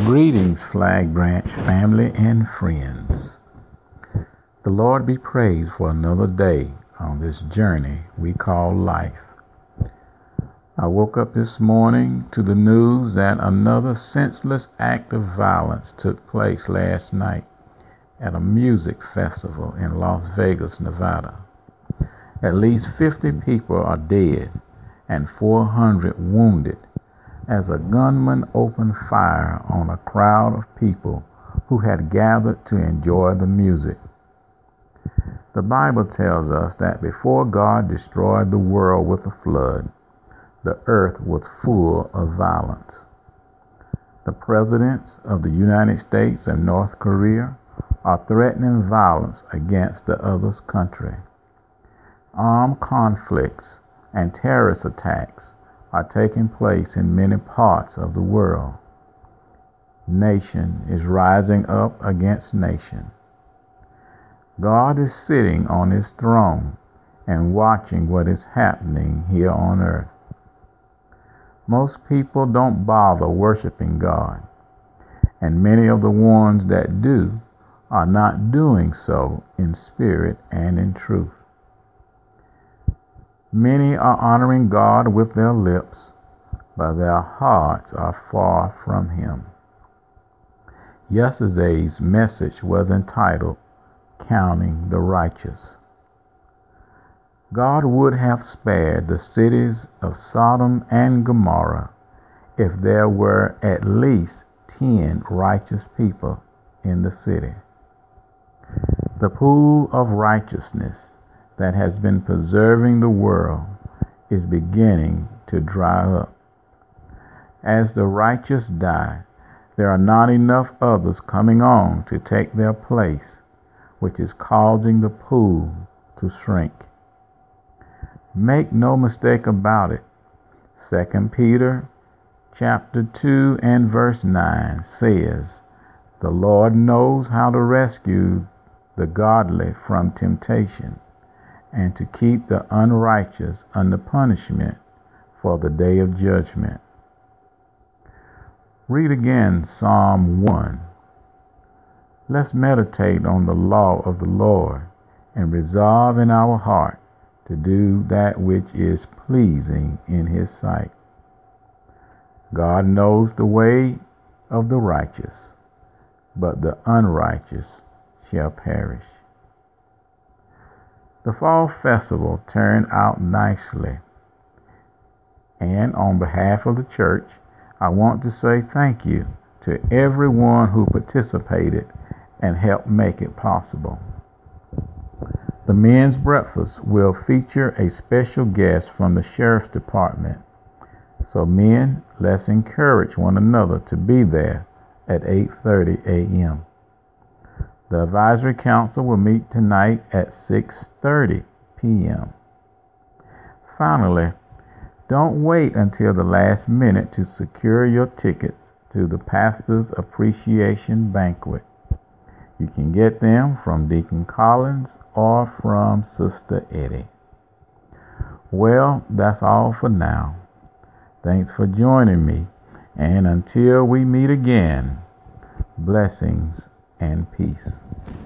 Greetings, Flag Branch family and friends. The Lord be praised for another day on this journey we call life. I woke up this morning to the news that another senseless act of violence took place last night at a music festival in Las Vegas, Nevada. At least 50 people are dead and 400 wounded as a gunman opened fire on a crowd of people who had gathered to enjoy the music. The Bible tells us that before God destroyed the world with a flood, the earth was full of violence. The presidents of the United States and North Korea are threatening violence against the other's country. Armed conflicts and terrorist attacks are taking place in many parts of the world. Nation is rising up against nation. God is sitting on his throne and watching what is happening here on earth. Most people don't bother worshiping God, and many of the ones that do are not doing so in spirit and in truth. Many are honoring God with their lips, but their hearts are far from him. Yesterday's message was entitled, Counting the Righteous. God would have spared the cities of Sodom and Gomorrah if there were at least 10 righteous people in the city. The pool of righteousness that has been preserving the world is beginning to dry up. As the righteous die, there are not enough others coming on to take their place, which is causing the pool to shrink. Make no mistake about it. 2 Peter chapter 2 and verse 9 says, "The Lord knows how to rescue the godly from temptation, and to keep the unrighteous under punishment for the day of judgment." Read again Psalm 1. Let's meditate on the law of the Lord and resolve in our heart to do that which is pleasing in his sight. God knows the way of the righteous, but the unrighteous shall perish. The fall festival turned out nicely, and on behalf of the church, I want to say thank you to everyone who participated and helped make it possible. The men's breakfast will feature a special guest from the sheriff's department. So men, let's encourage one another to be there at 8:30 a.m. The advisory council will meet tonight at 6:30 p.m. Finally, don't wait until the last minute to secure your tickets to the Pastor's Appreciation Banquet. You can get them from Deacon Collins or from Sister Eddie. Well, that's all for now. Thanks for joining me, and until we meet again, blessings and peace.